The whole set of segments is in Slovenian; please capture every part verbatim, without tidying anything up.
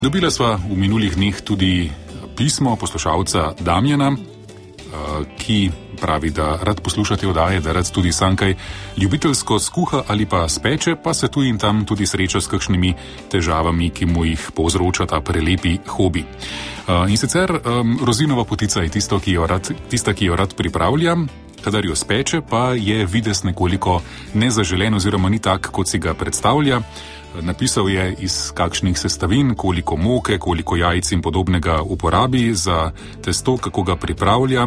Dobila sva v minulih dneh tudi pismo poslušalca Damjana, ki pravi, da rad posluša te oddaje, da rad tudi sam kaj ljubiteljsko skuha ali pa speče, pa se tu in tam tudi sreča s kakšnimi težavami, ki mu jih povzroča ta prelepi hobi. In sicer rozinova potica je tisto, ki jo rad, tista, ki jo rad pripravlja, kadar jo speče, pa je videz nekoliko nezaželen oziroma ni tak, kot si ga predstavlja. Napisal je, iz kakšnih sestavin, koliko moke, koliko jajc in podobnega uporabi za testo, kako ga pripravlja.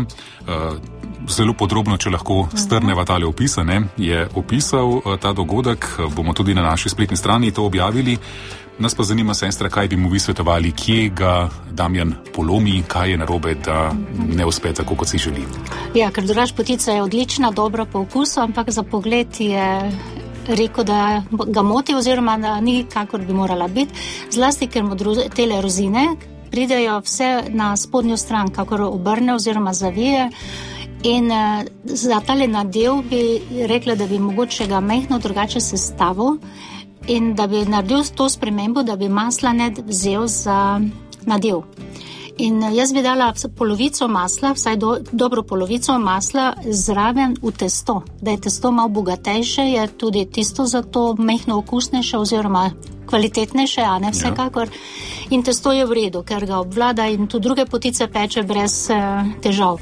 Zelo podrobno, če lahko strneva tale opise, ne, je opisal ta dogodek. Bomo tudi na naši spletni strani to objavili. Nas pa zanima, sestra, kaj bi mu vi svetovali, kje ga Damjan polomi, kaj je narobe, da ne uspe tako, kot si želi. Ja, ker drugač potica je odlična, dobra po okusu, ampak za pogled je rekel, da ga moti oziroma da ni, kakor bi morala biti. Zlasti, ker mu tele rozine pridejo vse na spodnjo stran, kakor obrne oziroma zavije. In uh, za tale nadev bi rekla, da bi mogoče ga mehno drugače sestavil in da bi naredil to spremembo, da bi masla ne vzel za nadev. In jaz bi dala polovico masla, vsaj do, dobro polovico masla zraven v testo. Da je testo malo bogatejše, je tudi tisto zato mehno okusnejše oziroma kvalitetnejše, a ne vsekakor. Ja. In testo je v redu, ker ga obvlada in tudi druge potice peče brez uh, težav.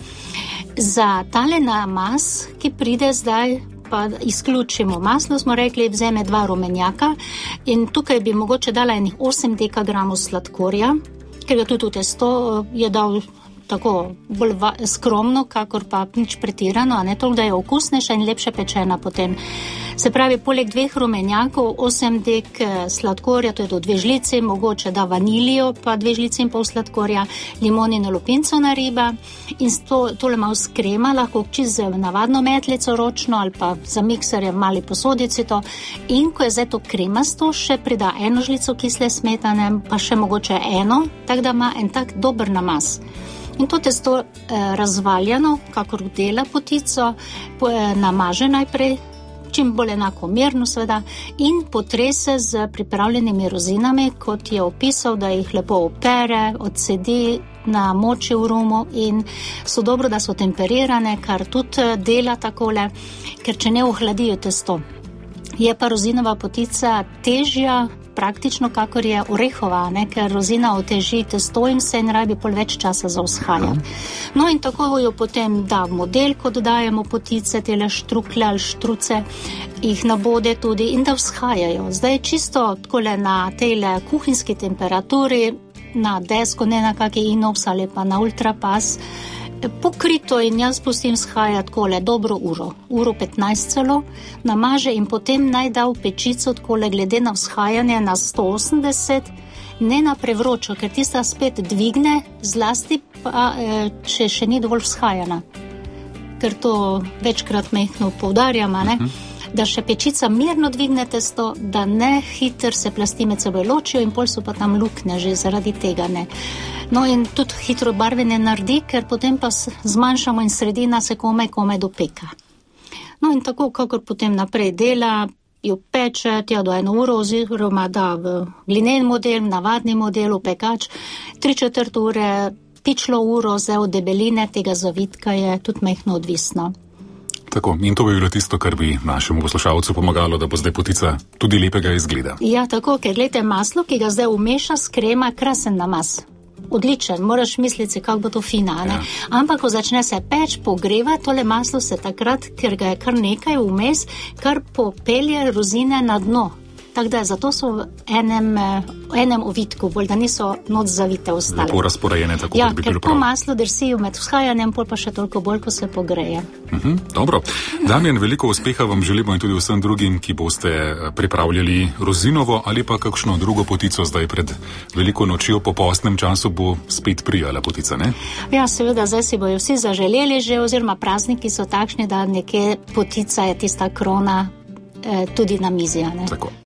Za tale namaz, ki pride zdaj, pa izključimo maslo, smo rekli, vzeme dva rumenjaka in tukaj bi mogoče dala enih osem dekagramov sladkorja, ker ga tudi v testo je dal tako bolj va- skromno, kakor pa nič pretirano, a ne toliko, da je okusnejša in lepše pečena potem. Se pravi, poleg dveh rumenjakov, osem dek sladkorja, to je do dve žlici, mogoče da vanilijo, pa dve žlici in pol sladkorja, limonino lupinco na riba in to, tole malo skrema, lahko čist z navadno metlico ročno ali pa za mikserje mali posodici to. In ko je zdaj to kremasto, še prida eno žlico kisle smetane, pa še mogoče eno, tak da ima en tak dober namaz. In to testo eh, razvaljano, kakor dela potico, po, eh, namaže najprej, čim bolj enako merno seveda, in potrese z pripravljenimi rozinami, kot je opisal, da jih lepo opere, odsedi, namoči v rumu in so dobro, da so temperirane, kar tudi dela takole, ker če ne ohladijo testo. Je pa rozinova potica težja, praktično kakor je orehova, ne? Ker rozina oteži testo in se in rabi pol več časa za vzhajati. No in tako jo potem da model, kot dajemo potice, tele štrukle ali štruce, jih nabode tudi in da vzhajajo. Zdaj čisto takole na tele kuhinjski temperaturi, na desko, ne na kaki inox ali pa na ultrapas, pokrito in jaz pustim vzhajati takole dobro uro, uro petnajst celo, namaže in potem naj da v pečico takole glede na vzhajanje na sto osemdeset, ne na prevročo, ker tista spet dvigne, zlasti pa, če še ni dovolj vzhajana. Ker to večkrat mehno poudarjam, ne? Uh-huh. Da še pečica mirno dvigne testo, da ne hiter se plasti med seboj ločijo in pol so pa tam luknje že zaradi tega, ne. No in tudi hitro barvenje naredi, ker potem pa zmanjšamo in sredina se komaj, komaj dopeka. No in tako, kakor potem naprej dela, jo peče, tja do eno uro oziroma da v glinen model, navadni model, v pekač, tri četrt ure, pičlo uro, zdaj od debeline tega zavitka je tudi mehno odvisno. Tako, in to bi bilo tisto, kar bi našemu poslušalcu pomagalo, da bo zdaj potica tudi lepega izgleda. Ja, tako, ker gledajte, maslo, ki ga zdaj umeša s krema, krasen namaz. Odličen, moraš misliti, kako bo to fina, ne? Ja. Ampak, ko začne se peč, pogreva, tole maslo se takrat, ker ga je kar nekaj vmes, kar popelje rozine na dno. Tako da zato so v enem, enem ovitku, bolj da niso noč zavite ostale. Lepo razporejene, tako ja, bi bilo prav. Ja, ker to maslo drsijo med vzhajanjem, pol pa še toliko bolj, ko se pogreje. Uh-huh, dobro. Damjan, veliko uspeha vam želimo in tudi vsem drugim, ki boste pripravljali rozinovo ali pa kakšno drugo potico zdaj pred veliko nočjo po postnem času bo spet prijala potica, ne? Ja, seveda, zdaj si bojo vsi zaželeli že, oziroma prazniki so takšni, da nekje potica je tista krona eh, tudi na mizi, ne? Tako.